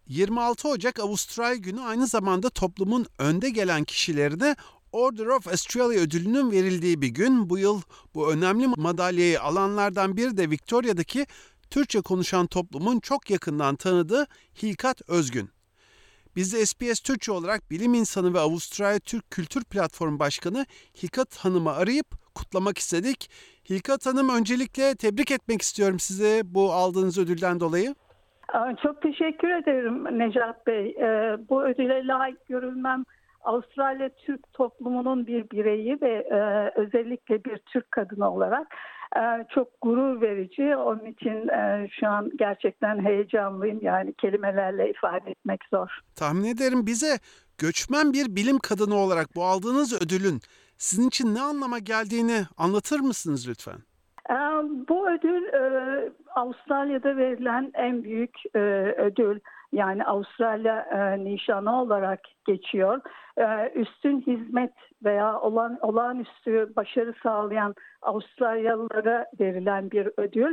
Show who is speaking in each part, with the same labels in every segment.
Speaker 1: 26 Ocak Avustralya Günü aynı zamanda toplumun önde gelen kişilerine Order of Australia ödülünün verildiği bir gün. Bu yıl bu önemli madalyayı alanlardan biri de Victoria'daki Türkçe konuşan toplumun çok yakından tanıdığı Hilkat Özgün. Biz de SBS Türkçe olarak bilim insanı ve Avustralya Türk Kültür Platformu Başkanı Hilkat Hanım'ı arayıp kutlamak istedik. Hilkat Hanım, öncelikle tebrik etmek istiyorum size bu aldığınız ödülden dolayı.
Speaker 2: Çok teşekkür ederim Necat Bey. Bu ödüle layık görülmem Avustralya Türk toplumunun bir bireyi ve özellikle bir Türk kadını olarak çok gurur verici. Onun için şu an gerçekten heyecanlıyım. Yani kelimelerle ifade etmek zor.
Speaker 1: Tahmin ederim, bize göçmen bir bilim kadını olarak bu aldığınız ödülün sizin için ne anlama geldiğini anlatır mısınız lütfen?
Speaker 2: Bu ödül Avustralya'da verilen en büyük ödül. Yani Avustralya nişanı olarak geçiyor. Üstün hizmet veya olağanüstü başarı sağlayan Avustralyalılara verilen bir ödül.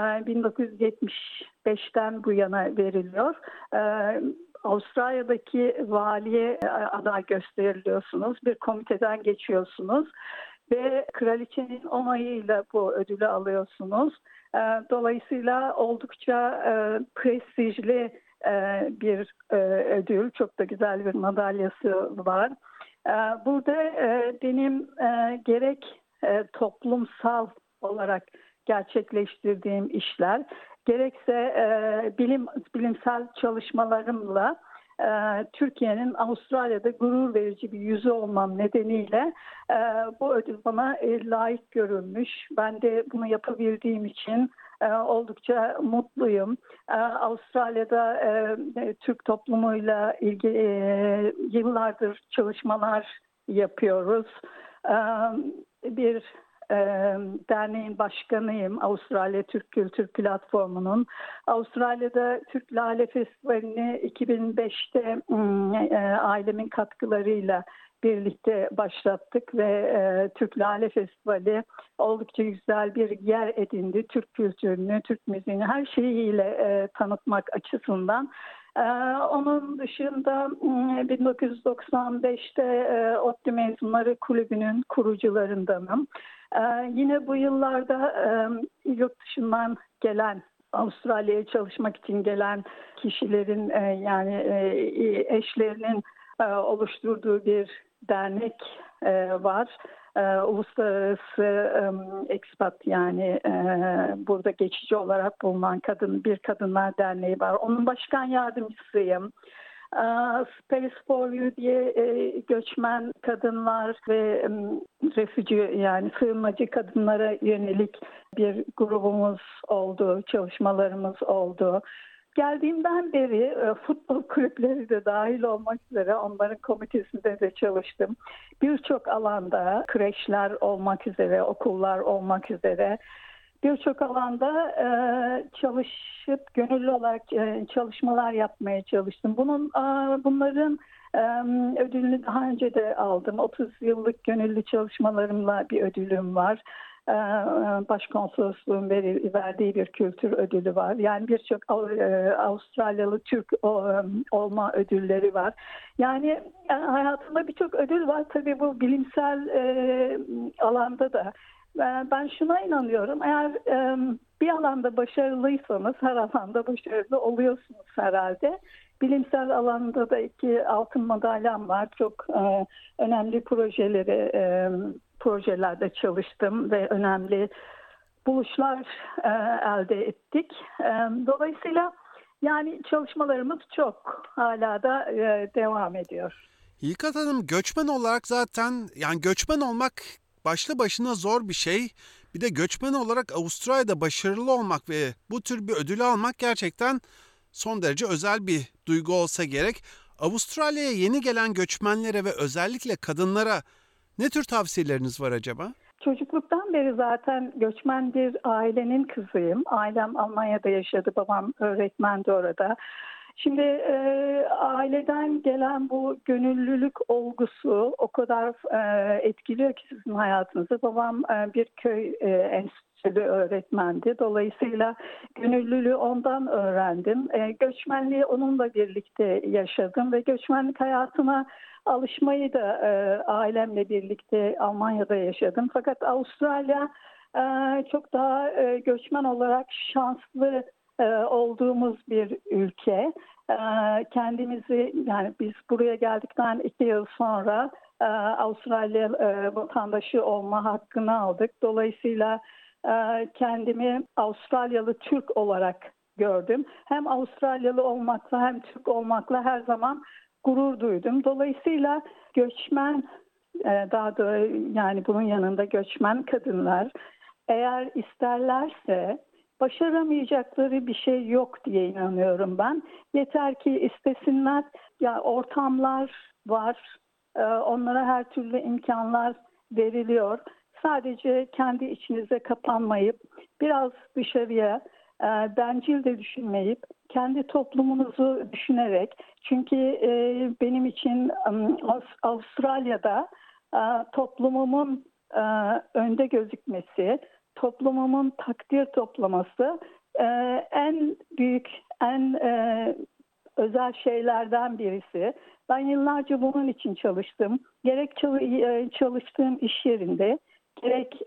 Speaker 2: 1975'ten bu yana veriliyor. Avustralya'daki valiye aday gösteriliyorsunuz. Bir komiteden geçiyorsunuz. Ve kraliçenin onayıyla bu ödülü alıyorsunuz. Dolayısıyla oldukça prestijli bir ödül. Çok da güzel bir madalyası var. Burada benim gerek toplumsal olarak gerçekleştirdiğim işler, gerekse bilimsel çalışmalarımla Türkiye'nin Avustralya'da gurur verici bir yüzü olmam nedeniyle bu ödül bana layık görülmüş. Ben de bunu yapabildiğim için oldukça mutluyum. Avustralya'da Türk toplumuyla ilgili yıllardır çalışmalar yapıyoruz. Bir derneğin başkanıyım, Avustralya Türk Kültür Platformu'nun. Avustralya'da Türk Lale Festivali'ni 2005'te ailemin katkılarıyla birlikte başlattık ve Türk Lale Festivali oldukça güzel bir yer edindi. Türk kültürünü, Türk müziğini her şeyiyle tanıtmak açısından. Onun dışında 1995'te ODTÜ Mezunları Kulübü'nün kurucularındanım. Yine bu yıllarda yurt dışından gelen, Avustralya'ya çalışmak için gelen kişilerin yani eşlerinin oluşturduğu bir dernek var. Uluslararası Expat, yani burada geçici olarak bulunan Kadınlar Derneği var. Onun başkan yardımcısıyım. Space for You diye göçmen kadınlar ve refugee, yani sığınmacı kadınlara yönelik bir grubumuz oldu, çalışmalarımız oldu. Geldiğimden beri futbol kulüpleri de dahil olmak üzere onların komitesinde de çalıştım. Birçok alanda, kreşler olmak üzere, okullar olmak üzere birçok alanda çalışıp gönüllü olarak çalışmalar yapmaya çalıştım. Bunların ödülünü daha önce de aldım. 30 yıllık gönüllü çalışmalarımla bir ödülüm var. Başkonsolosluğun verdiği bir kültür ödülü var. Yani birçok Avustralyalı Türk olma ödülleri var. Yani hayatımda birçok ödül var. Tabii bu bilimsel alanda da. Ben şuna inanıyorum. Eğer bir alanda başarılıysanız her alanda başarılı oluyorsunuz herhalde. Bilimsel alanda da 2 altın madalyam var. Çok önemli projelerde çalıştım ve önemli buluşlar elde ettik. Dolayısıyla yani çalışmalarımız çok, hala da devam ediyor.
Speaker 1: Hilkat Hanım, göçmen olarak zaten, yani göçmen olmak başlı başına zor bir şey. Bir de göçmen olarak Avustralya'da başarılı olmak ve bu tür bir ödülü almak gerçekten son derece özel bir duygu olsa gerek. Avustralya'ya yeni gelen göçmenlere ve özellikle kadınlara ne tür tavsiyeleriniz var acaba?
Speaker 2: Çocukluktan beri zaten göçmen bir ailenin kızıyım. Ailem Almanya'da yaşadı, babam öğretmendi orada. Şimdi aileden gelen bu gönüllülük olgusu o kadar etkiliyor ki sizin hayatınızı. Babam bir köy enstitülü öğretmendi. Dolayısıyla gönüllülüğü ondan öğrendim. Göçmenliği onunla birlikte yaşadım ve göçmenlik hayatına alışmayı da ailemle birlikte Almanya'da yaşadım. Fakat Avustralya çok daha göçmen olarak şanslı olduğumuz bir ülke. Kendimizi, yani biz buraya geldikten 2 yıl sonra Avustralya vatandaşı olma hakkını aldık. Dolayısıyla kendimi Avustralyalı Türk olarak gördüm. Hem Avustralyalı olmakla hem Türk olmakla her zaman gurur duydum. Dolayısıyla göçmen, daha da yani bunun yanında göçmen kadınlar eğer isterlerse başaramayacakları bir şey yok diye inanıyorum ben. Yeter ki istesinler. Ya ortamlar var. Onlara her türlü imkanlar veriliyor. Sadece kendi içinize kapanmayıp biraz dışarıya bencil de düşünmeyip kendi toplumunuzu düşünerek, çünkü benim için Avustralya'da toplumumun önde gözükmesi, toplumumun takdir toplaması en büyük, en özel şeylerden birisi. Ben yıllarca bunun için çalıştım. Gerek çalıştığım iş yerinde, gerek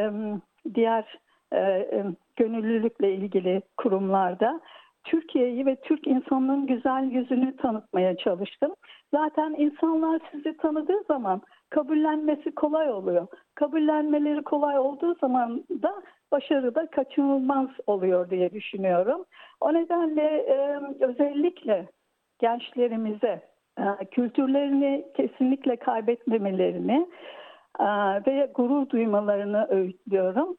Speaker 2: diğer gönüllülükle ilgili kurumlarda Türkiye'yi ve Türk insanının güzel yüzünü tanıtmaya çalıştım. Zaten insanlar sizi tanıdığı zaman kabullenmesi kolay oluyor. Kabullenmeleri kolay olduğu zaman da başarı da kaçınılmaz oluyor diye düşünüyorum. O nedenle özellikle gençlerimize kültürlerini kesinlikle kaybetmemelerini ve gurur duymalarını öğütlüyorum.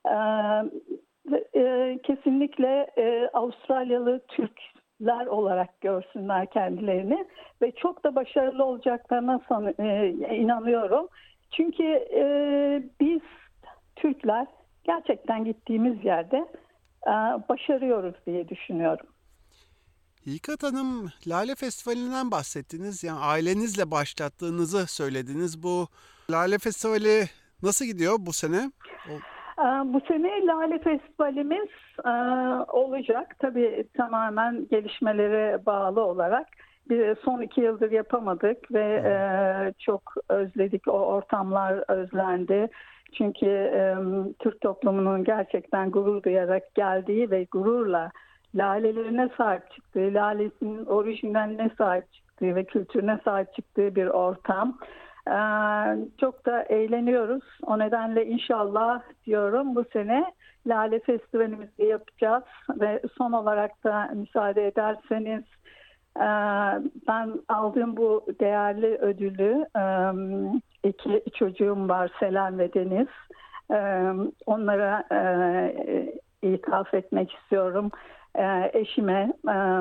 Speaker 2: Kesinlikle Avustralyalı Türkler olarak görsünler kendilerini ve çok da başarılı olacaklarına inanıyorum. Çünkü biz Türkler gerçekten gittiğimiz yerde başarıyoruz diye düşünüyorum.
Speaker 1: Hikat Hanım, Lale Festivali'nden bahsettiniz. Yani ailenizle başlattığınızı söylediniz. Bu Lale Festivali nasıl gidiyor bu sene?
Speaker 2: Bu sene Lale Festivalimiz olacak. Tabii tamamen gelişmelere bağlı olarak. Son 2 yıldır yapamadık ve çok özledik. O ortamlar özlendi. Çünkü Türk toplumunun gerçekten gurur duyarak geldiği ve gururla lalelerine sahip çıktığı, lalesinin orijinaline sahip çıktığı ve kültürüne sahip çıktığı bir ortam. Çok da eğleniyoruz. O nedenle inşallah diyorum bu sene Lale Festivalimizi yapacağız ve son olarak da müsaade ederseniz ben aldığım bu değerli ödülü, 2 çocuğum var, Selen ve Deniz. Onlara ithaf etmek istiyorum. Eşime,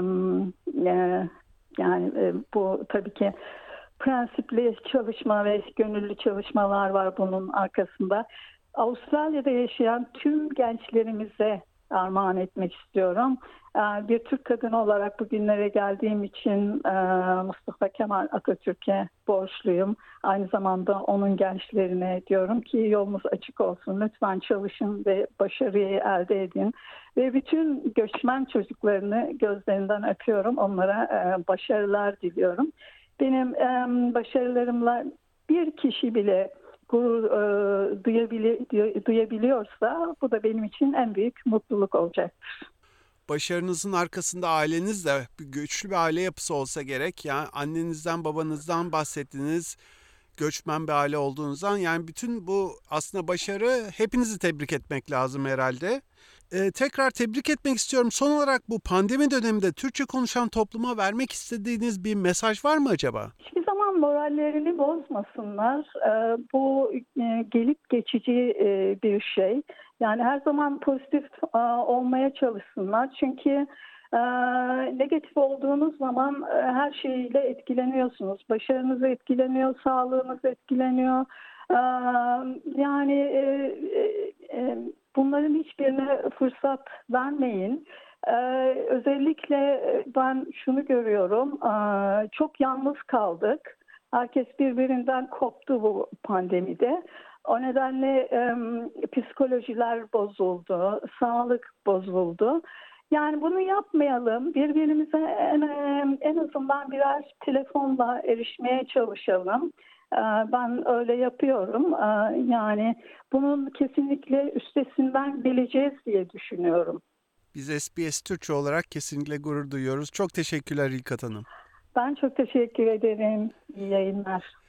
Speaker 2: yani bu tabii ki prensipli çalışma ve gönüllü çalışmalar var bunun arkasında. Avustralya'da yaşayan tüm gençlerimize armağan etmek istiyorum. Bir Türk kadını olarak bugünlere geldiğim için Mustafa Kemal Atatürk'e borçluyum. Aynı zamanda onun gençlerine diyorum ki yolunuz açık olsun. Lütfen çalışın ve başarıyı elde edin. Ve bütün göçmen çocuklarını gözlerinden öpüyorum. Onlara başarılar diliyorum. Benim başarılarımla bir kişi bile gurur duyabiliyorsa bu da benim için en büyük mutluluk olacaktır.
Speaker 1: Başarınızın arkasında aileniz de güçlü bir aile yapısı olsa gerek. Yani annenizden, babanızdan bahsettiniz. Göçmen bir aile olduğunuzdan. Yani bütün bu aslında başarı, hepinizi tebrik etmek lazım herhalde. Tekrar tebrik etmek istiyorum. Son olarak bu pandemi döneminde Türkçe konuşan topluma vermek istediğiniz bir mesaj var mı acaba?
Speaker 2: Hiçbir zaman morallerini bozmasınlar. Bu gelip geçici bir şey. Yani her zaman pozitif olmaya çalışsınlar. Çünkü negatif olduğunuz zaman her şeyle etkileniyorsunuz. Başarınız etkileniyor, sağlığınız etkileniyor. Yani bunların hiçbirine fırsat vermeyin. Özellikle ben şunu görüyorum, çok yalnız kaldık. Herkes birbirinden koptu bu pandemide. O nedenle psikolojiler bozuldu, sağlık bozuldu. Yani bunu yapmayalım. Birbirimize en azından birer telefonla erişmeye çalışalım. Ben öyle yapıyorum. Yani bunun kesinlikle üstesinden geleceğiz diye düşünüyorum.
Speaker 1: Biz SBS Türkçe olarak kesinlikle gurur duyuyoruz. Çok teşekkürler İlkat Hanım.
Speaker 2: Ben çok teşekkür ederim. İyi yayınlar.